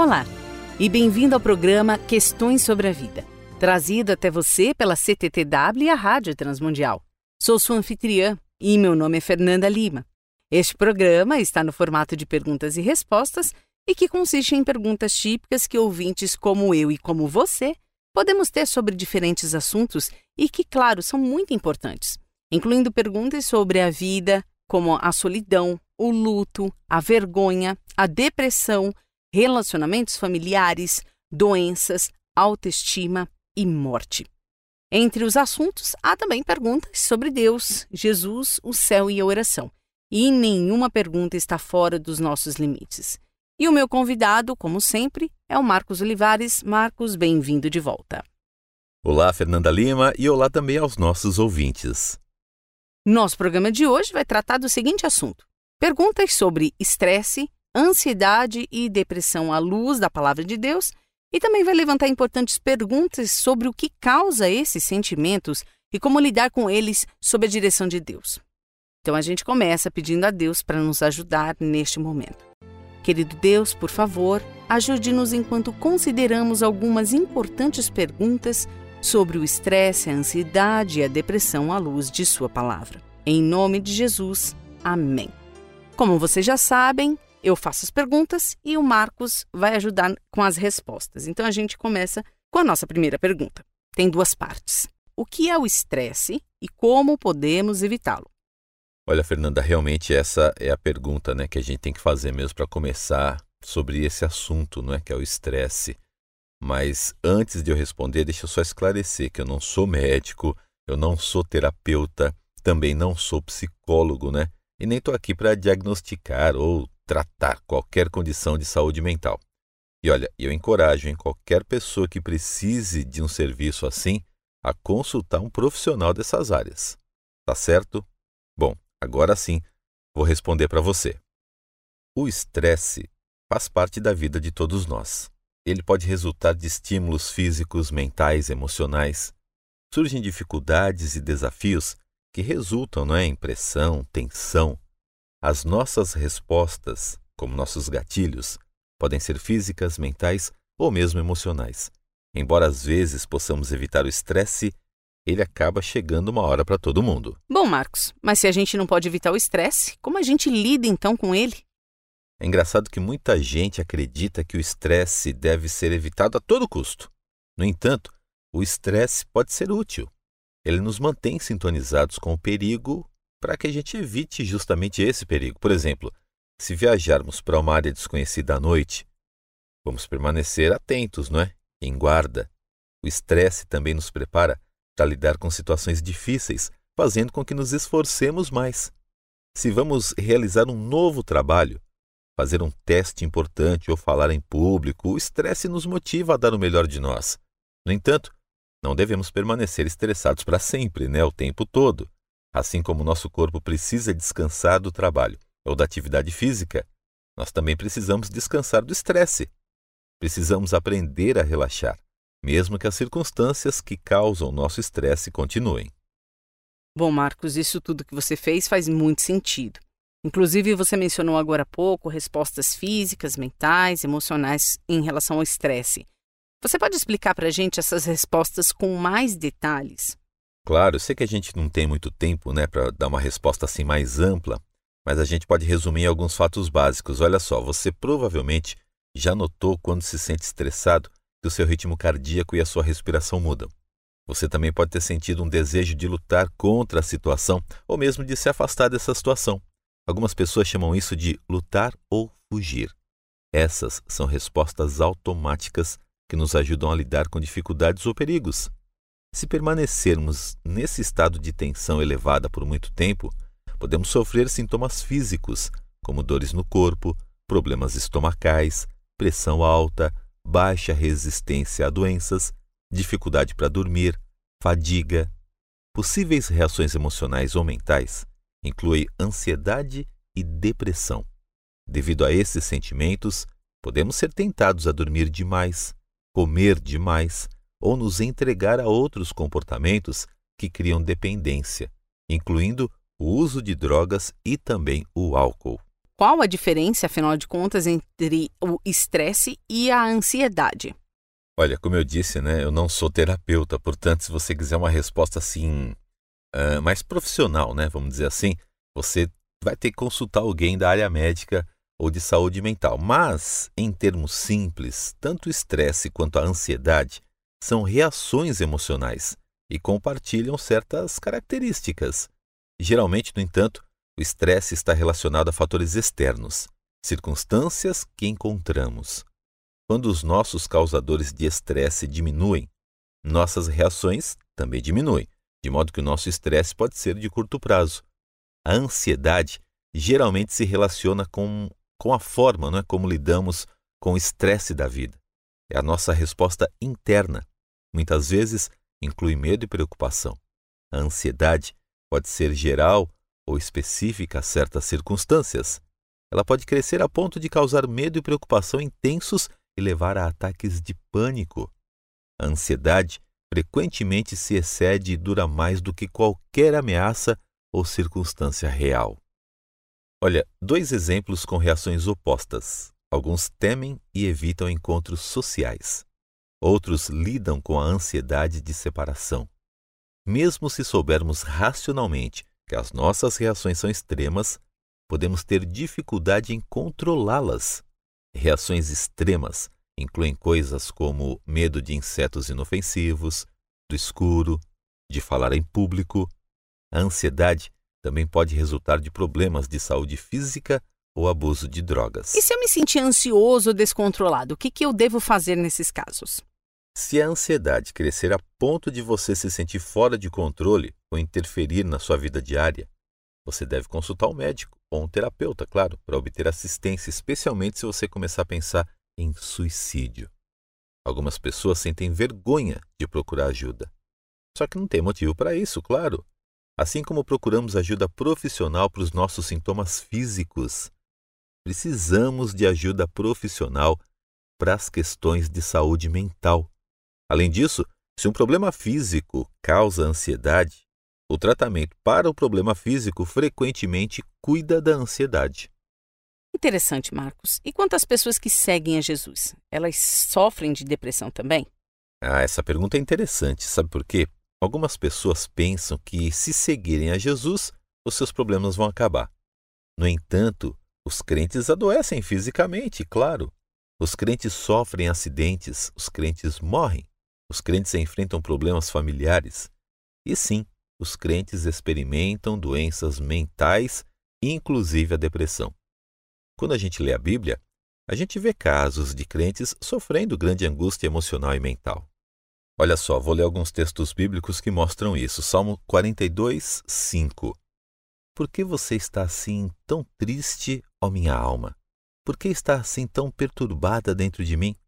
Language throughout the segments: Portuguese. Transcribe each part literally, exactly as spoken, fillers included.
Olá e bem-vindo ao programa Questões sobre a Vida, trazido até você pela C T T W e a Rádio Transmundial. Sou sua anfitriã e meu nome é Fernanda Lima. Este programa está no formato de perguntas e respostas e que consiste em perguntas típicas que ouvintes como eu e como você podemos ter sobre diferentes assuntos e que, claro, são muito importantes, incluindo perguntas sobre a vida, como a solidão, o luto, a vergonha, a depressão, relacionamentos familiares, doenças, autoestima e morte. Entre os assuntos, há também perguntas sobre Deus, Jesus, o céu e a oração. E nenhuma pergunta está fora dos nossos limites. E o meu convidado, como sempre, é o Marcos Olivares. Marcos, bem-vindo de volta. Olá, Fernanda Lima, e olá também aos nossos ouvintes. Nosso programa de hoje vai tratar do seguinte assunto: perguntas sobre estresse, ansiedade e depressão à luz da Palavra de Deus, e também vai levantar importantes perguntas sobre o que causa esses sentimentos e como lidar com eles sob a direção de Deus. Então a gente começa pedindo a Deus para nos ajudar neste momento. Querido Deus, por favor, ajude-nos enquanto consideramos algumas importantes perguntas sobre o estresse, a ansiedade e a depressão à luz de sua palavra. Em nome de Jesus, amém. Como vocês já sabem, eu faço as perguntas e o Marcos vai ajudar com as respostas. Então a gente começa com a nossa primeira pergunta. Tem duas partes. O que é o estresse e como podemos evitá-lo? Olha, Fernanda, realmente essa é a pergunta, né, que a gente tem que fazer mesmo para começar sobre esse assunto, não é, que é o estresse. Mas antes de eu responder, deixa eu só esclarecer que eu não sou médico, eu não sou terapeuta, também não sou psicólogo, né? E nem estou aqui para diagnosticar ou tratar qualquer condição de saúde mental. E olha, eu encorajo em qualquer pessoa que precise de um serviço assim a consultar um profissional dessas áreas. Tá certo? Bom, agora sim, vou responder para você. O estresse faz parte da vida de todos nós. Ele pode resultar de estímulos físicos, mentais, emocionais. Surgem dificuldades e desafios que resultam, não é, em pressão, tensão. As nossas respostas, como nossos gatilhos, podem ser físicas, mentais ou mesmo emocionais. Embora às vezes possamos evitar o estresse, ele acaba chegando uma hora para todo mundo. Bom, Marcos, mas se a gente não pode evitar o estresse, como a gente lida então com ele? É engraçado que muita gente acredita que o estresse deve ser evitado a todo custo. No entanto, o estresse pode ser útil. Ele nos mantém sintonizados com o perigo para que a gente evite justamente esse perigo. Por exemplo, se viajarmos para uma área desconhecida à noite, vamos permanecer atentos, não é? Em guarda. O estresse também nos prepara para lidar com situações difíceis, fazendo com que nos esforcemos mais. Se vamos realizar um novo trabalho, fazer um teste importante ou falar em público, o estresse nos motiva a dar o melhor de nós. No entanto, não devemos permanecer estressados para sempre, né, o tempo todo. Assim como o nosso corpo precisa descansar do trabalho ou da atividade física, nós também precisamos descansar do estresse. Precisamos aprender a relaxar, mesmo que as circunstâncias que causam nosso estresse continuem. Bom, Marcos, isso tudo que você fez faz muito sentido. Inclusive, você mencionou agora há pouco respostas físicas, mentais, emocionais em relação ao estresse. Você pode explicar para a gente essas respostas com mais detalhes? Claro, eu sei que a gente não tem muito tempo, né, para dar uma resposta assim mais ampla, mas a gente pode resumir em alguns fatos básicos. Olha só, você provavelmente já notou quando se sente estressado que o seu ritmo cardíaco e a sua respiração mudam. Você também pode ter sentido um desejo de lutar contra a situação ou mesmo de se afastar dessa situação. Algumas pessoas chamam isso de lutar ou fugir. Essas são respostas automáticas que nos ajudam a lidar com dificuldades ou perigos. Se permanecermos nesse estado de tensão elevada por muito tempo, podemos sofrer sintomas físicos, como dores no corpo, problemas estomacais, pressão alta, baixa resistência a doenças, dificuldade para dormir, fadiga. Possíveis reações emocionais ou mentais incluem ansiedade e depressão. Devido a esses sentimentos, podemos ser tentados a dormir demais, comer demais ou nos entregar a outros comportamentos que criam dependência, incluindo o uso de drogas e também o álcool. qual a diferença, afinal de contas, entre o estresse e a ansiedade? Olha, como eu disse, né, eu não sou terapeuta, portanto, se você quiser uma resposta assim, ah, mais profissional, né, vamos dizer assim, você vai ter que consultar alguém da área médica ou de saúde mental. Mas, em termos simples, tanto o estresse quanto a ansiedade são reações emocionais e compartilham certas características. Geralmente, no entanto, o estresse está relacionado a fatores externos, circunstâncias que encontramos. Quando os nossos causadores de estresse diminuem, nossas reações também diminuem, de modo que o nosso estresse pode ser de curto prazo. A ansiedade geralmente se relaciona com, com a forma, não é, como lidamos com o estresse da vida. É a nossa resposta interna. Muitas vezes inclui medo e preocupação. A ansiedade pode ser geral ou específica a certas circunstâncias. Ela pode crescer a ponto de causar medo e preocupação intensos e levar a ataques de pânico. A ansiedade frequentemente se excede e dura mais do que qualquer ameaça ou circunstância real. Olha, dois exemplos com reações opostas. Alguns temem e evitam encontros sociais. Outros lidam com a ansiedade de separação. Mesmo se soubermos racionalmente que as nossas reações são extremas, podemos ter dificuldade em controlá-las. Reações extremas incluem coisas como medo de insetos inofensivos, do escuro, de falar em público. A ansiedade também pode resultar de problemas de saúde física ou abuso de drogas. E se eu me sentir ansioso ou descontrolado, o que, que eu devo fazer nesses casos? Se a ansiedade crescer a ponto de você se sentir fora de controle ou interferir na sua vida diária, você deve consultar um médico ou um terapeuta, claro, para obter assistência, especialmente se você começar a pensar em suicídio. Algumas pessoas sentem vergonha de procurar ajuda. Só que não tem motivo para isso, claro. Assim como procuramos ajuda profissional para os nossos sintomas físicos, precisamos de ajuda profissional para as questões de saúde mental. Além disso, se um problema físico causa ansiedade, o tratamento para o problema físico frequentemente cuida da ansiedade. Interessante, Marcos. E quantas pessoas que seguem a Jesus? Elas sofrem de depressão também? Ah, essa pergunta é interessante. Sabe por quê? Algumas pessoas pensam que, se seguirem a Jesus, os seus problemas vão acabar. No entanto, os crentes adoecem fisicamente, claro. Os crentes sofrem acidentes, os crentes morrem. Os crentes enfrentam problemas familiares. E sim, os crentes experimentam doenças mentais, inclusive a depressão. Quando a gente lê a Bíblia, a gente vê casos de crentes sofrendo grande angústia emocional e mental. Olha só, vou ler alguns textos bíblicos que mostram isso. Salmo quarenta e dois, cinco. Por que você está assim tão triste, ó minha alma? Por que está assim tão perturbada dentro de mim?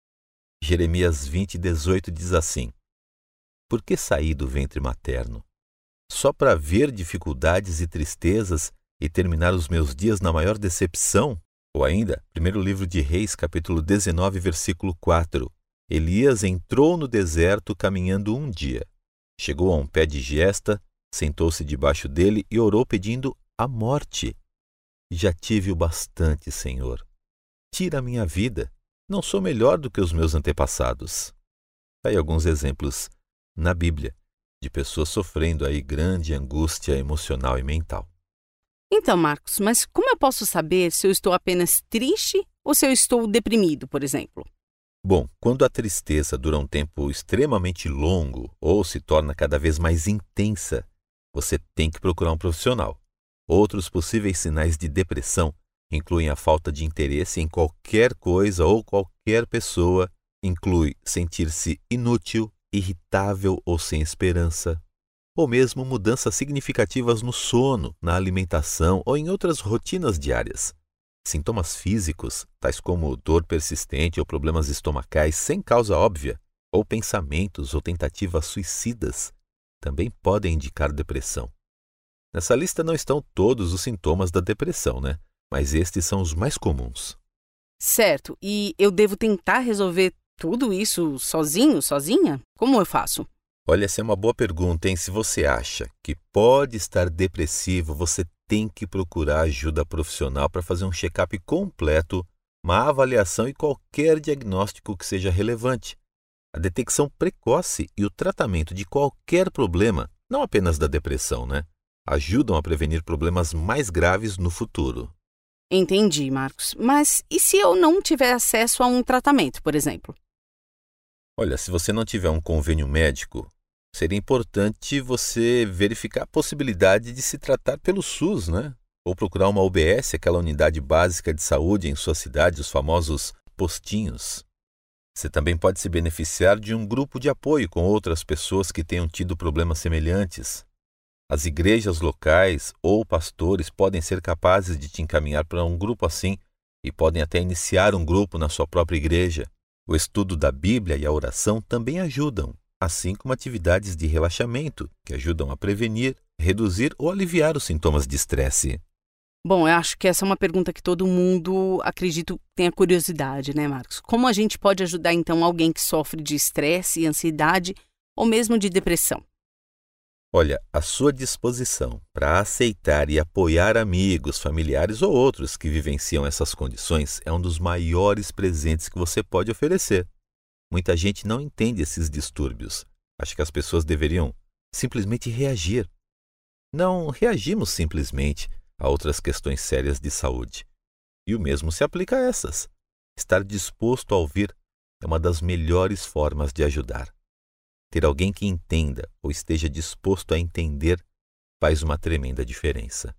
Jeremias vinte, dezoito diz assim: Por que saí do ventre materno? Só para ver dificuldades e tristezas e terminar os meus dias na maior decepção? Ou ainda, primeiro livro de Reis, capítulo dezenove, versículo quatro. Elias entrou no deserto caminhando um dia. Chegou a um pé de giesta, sentou-se debaixo dele e orou pedindo a morte. Já tive o bastante, Senhor. Tira a minha vida. Não sou melhor do que os meus antepassados. Aí alguns exemplos na Bíblia de pessoas sofrendo aí grande angústia emocional e mental. Então, Marcos, mas como eu posso saber se eu estou apenas triste ou se eu estou deprimido, por exemplo? Bom, quando a tristeza dura um tempo extremamente longo ou se torna cada vez mais intensa, você tem que procurar um profissional. Outros possíveis sinais de depressão incluem a falta de interesse em qualquer coisa ou qualquer pessoa, inclui sentir-se inútil, irritável ou sem esperança, ou mesmo mudanças significativas no sono, na alimentação ou em outras rotinas diárias. Sintomas físicos, tais como dor persistente ou problemas estomacais sem causa óbvia, ou pensamentos ou tentativas suicidas, também podem indicar depressão. Nessa lista não estão todos os sintomas da depressão, né? Mas estes são os mais comuns. Certo. E eu devo tentar resolver tudo isso sozinho, sozinha? Como eu faço? Olha, essa é uma boa pergunta, hein? Se você acha que pode estar depressivo, você tem que procurar ajuda profissional para fazer um check-up completo, uma avaliação e qualquer diagnóstico que seja relevante. A detecção precoce e o tratamento de qualquer problema, não apenas da depressão, né, ajudam a prevenir problemas mais graves no futuro. Entendi, Marcos. Mas e se eu não tiver acesso a um tratamento, por exemplo? Olha, se você não tiver um convênio médico, seria importante você verificar a possibilidade de se tratar pelo SUS, né? Ou procurar uma U B S, aquela unidade básica de saúde em sua cidade, os famosos postinhos. Você também pode se beneficiar de um grupo de apoio com outras pessoas que tenham tido problemas semelhantes. As igrejas locais ou pastores podem ser capazes de te encaminhar para um grupo assim e podem até iniciar um grupo na sua própria igreja. O estudo da Bíblia e a oração também ajudam, assim como atividades de relaxamento, que ajudam a prevenir, reduzir ou aliviar os sintomas de estresse. Bom, eu acho que essa é uma pergunta que todo mundo, acredito, tenha curiosidade, né, Marcos? Como a gente pode ajudar, então, alguém que sofre de estresse e ansiedade ou mesmo de depressão? Olha, a sua disposição para aceitar e apoiar amigos, familiares ou outros que vivenciam essas condições é um dos maiores presentes que você pode oferecer. Muita gente não entende esses distúrbios. Acha que as pessoas deveriam simplesmente reagir. Não reagimos simplesmente a outras questões sérias de saúde. E o mesmo se aplica a essas. Estar disposto a ouvir é uma das melhores formas de ajudar. Ter alguém que entenda ou esteja disposto a entender faz uma tremenda diferença.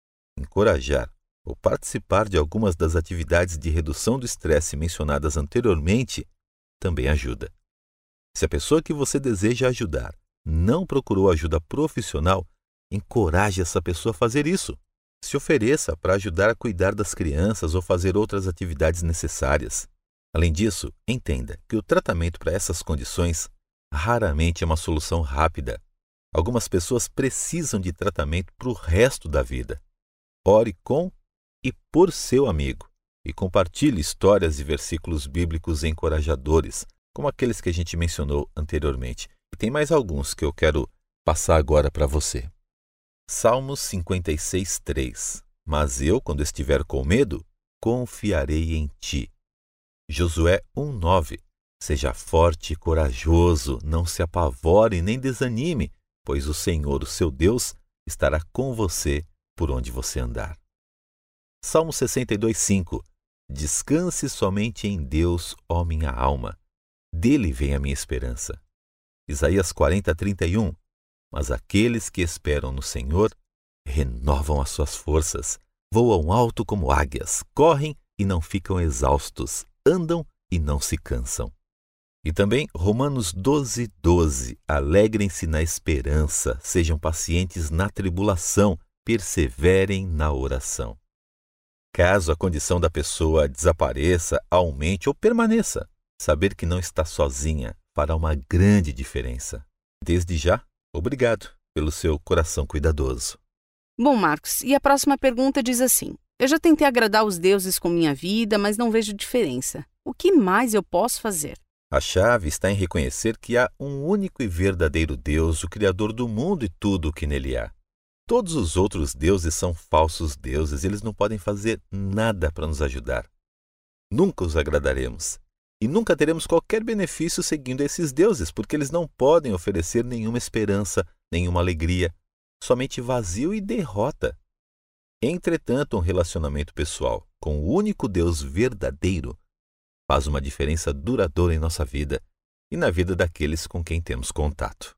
Encorajar ou participar de algumas das atividades de redução do estresse mencionadas anteriormente também ajuda. Se a pessoa que você deseja ajudar não procurou ajuda profissional, encoraje essa pessoa a fazer isso. Se ofereça para ajudar a cuidar das crianças ou fazer outras atividades necessárias. Além disso, entenda que o tratamento para essas condições raramente é uma solução rápida. Algumas pessoas precisam de tratamento para o resto da vida. Ore com e por seu amigo e compartilhe histórias e versículos bíblicos encorajadores, como aqueles que a gente mencionou anteriormente. E tem mais alguns que eu quero passar agora para você. Salmos cinquenta e seis, três. Mas eu, quando estiver com medo, confiarei em ti. Josué um, nove. Seja forte e corajoso, não se apavore nem desanime, pois o Senhor, o seu Deus, estará com você por onde você andar. Salmo sessenta e dois, cinco. Descanse somente em Deus, ó minha alma. Dele vem a minha esperança. Isaías quarenta, trinta e um. Mas aqueles que esperam no Senhor renovam as suas forças, voam alto como águias, correm e não ficam exaustos, andam e não se cansam. E também Romanos doze, doze. Alegrem-se na esperança, sejam pacientes na tribulação, perseverem na oração. Caso a condição da pessoa desapareça, aumente ou permaneça, saber que não está sozinha fará uma grande diferença. Desde já, obrigado pelo seu coração cuidadoso. Bom, Marcos, e a próxima pergunta diz assim: eu já tentei agradar os deuses com minha vida, mas não vejo diferença. O que mais eu posso fazer? A chave está em reconhecer que há um único e verdadeiro Deus, o Criador do mundo e tudo o que nele há. Todos os outros deuses são falsos deuses, eles não podem fazer nada para nos ajudar. Nunca os agradaremos. E nunca teremos qualquer benefício seguindo esses deuses, porque eles não podem oferecer nenhuma esperança, nenhuma alegria, somente vazio e derrota. Entretanto, um relacionamento pessoal com o único Deus verdadeiro faz uma diferença duradoura em nossa vida e na vida daqueles com quem temos contato.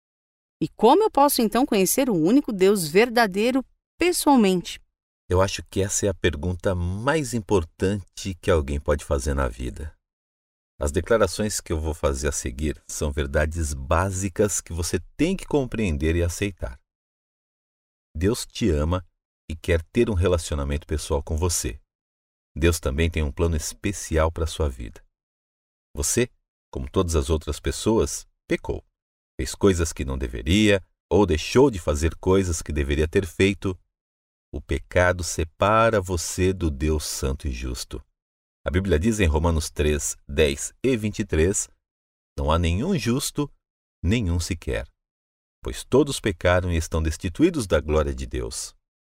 E como eu posso então conhecer o único Deus verdadeiro pessoalmente? Eu acho que essa é a pergunta mais importante que alguém pode fazer na vida. As declarações que eu vou fazer a seguir são verdades básicas que você tem que compreender e aceitar. Deus te ama e quer ter um relacionamento pessoal com você. Deus também tem um plano especial para a sua vida. Você, como todas as outras pessoas, pecou. Fez coisas que não deveria ou deixou de fazer coisas que deveria ter feito. O pecado separa você do Deus santo e justo. A Bíblia diz em Romanos três, dez e vinte e três, não há nenhum justo, nenhum sequer, pois todos pecaram e estão destituídos da glória de Deus.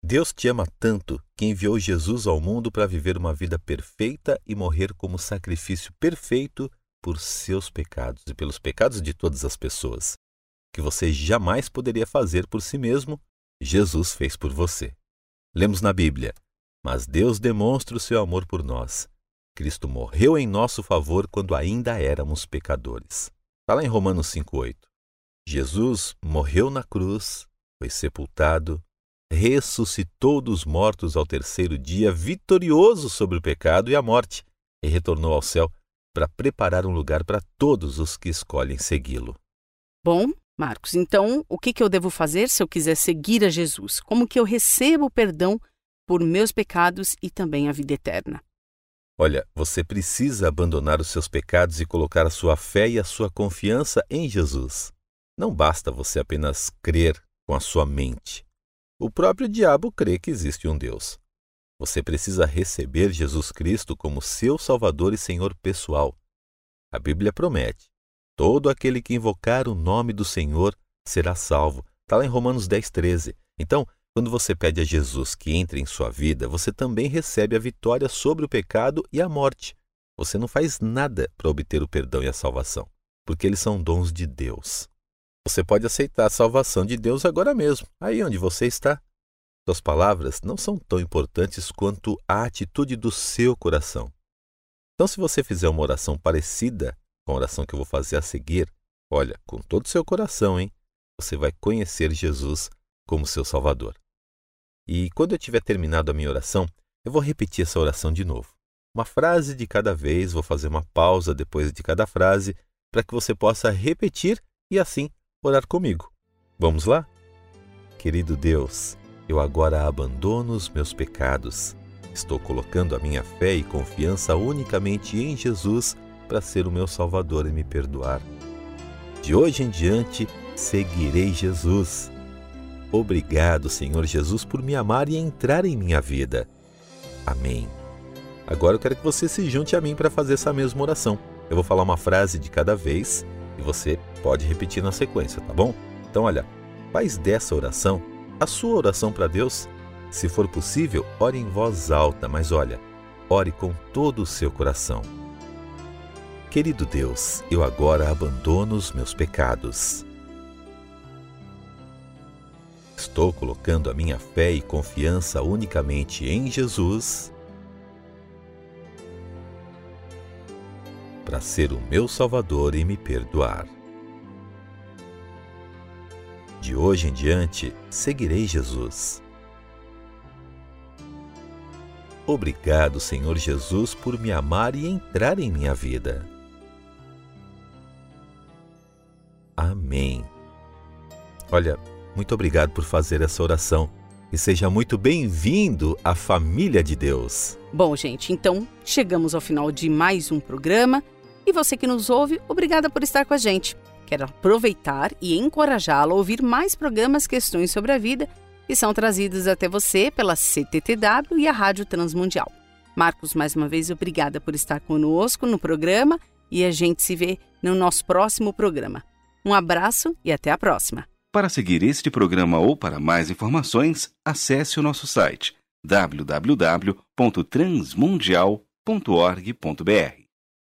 Deus te ama tanto que enviou Jesus ao mundo para viver uma vida perfeita e morrer como sacrifício perfeito por seus pecados e pelos pecados de todas as pessoas. Que você jamais poderia fazer por si mesmo, Jesus fez por você. Lemos na Bíblia: mas Deus demonstra o seu amor por nós. Cristo morreu em nosso favor quando ainda éramos pecadores. Está lá em Romanos cinco, oito. Jesus morreu na cruz, foi sepultado, ressuscitou dos mortos ao terceiro dia, vitorioso sobre o pecado e a morte, e retornou ao céu para preparar um lugar para todos os que escolhem segui-lo. Bom, Marcos, então o que, que eu devo fazer se eu quiser seguir a Jesus? Como que eu recebo o perdão por meus pecados e também a vida eterna? Olha, você precisa abandonar os seus pecados e colocar a sua fé e a sua confiança em Jesus. Não basta você apenas crer com a sua mente. O próprio diabo crê que existe um Deus. Você precisa receber Jesus Cristo como seu Salvador e Senhor pessoal. A Bíblia promete: todo aquele que invocar o nome do Senhor será salvo. Está lá em Romanos dez, treze. Então, quando você pede a Jesus que entre em sua vida, você também recebe a vitória sobre o pecado e a morte. Você não faz nada para obter o perdão e a salvação, porque eles são dons de Deus. Você pode aceitar a salvação de Deus agora mesmo, aí onde você está. Suas palavras não são tão importantes quanto a atitude do seu coração. Então, se você fizer uma oração parecida com a oração que eu vou fazer a seguir, olha, com todo o seu coração, hein? Você vai conhecer Jesus como seu Salvador. E quando eu tiver terminado a minha oração, eu vou repetir essa oração de novo. Uma frase de cada vez, vou fazer uma pausa depois de cada frase, para que você possa repetir e assim orar comigo. Vamos lá? Querido Deus, eu agora abandono os meus pecados. Estou colocando a minha fé e confiança unicamente em Jesus para ser o meu Salvador e me perdoar. De hoje em diante, seguirei Jesus. Obrigado, Senhor Jesus, por me amar e entrar em minha vida. Amém. Agora eu quero que você se junte a mim para fazer essa mesma oração. Eu vou falar uma frase de cada vez e você pode repetir na sequência, tá bom? Então, olha, faz dessa oração a sua oração para Deus. Se for possível, ore em voz alta, mas olha, ore com todo o seu coração. Querido Deus, eu agora abandono os meus pecados. Estou colocando a minha fé e confiança unicamente em Jesus para ser o meu Salvador e me perdoar. De hoje em diante, seguirei Jesus. Obrigado, Senhor Jesus, por me amar e entrar em minha vida. Amém. Olha, muito obrigado por fazer essa oração e seja muito bem-vindo à família de Deus. Bom, gente, então chegamos ao final de mais um programa e você que nos ouve, obrigada por estar com a gente. Quero aproveitar e encorajá-lo a ouvir mais programas Questões sobre a Vida que são trazidos até você pela C T T W e a Rádio Transmundial. Marcos, mais uma vez, obrigada por estar conosco no programa e a gente se vê no nosso próximo programa. Um abraço e até a próxima. Para seguir este programa ou para mais informações, acesse o nosso site w w w ponto transmundial ponto org ponto b r.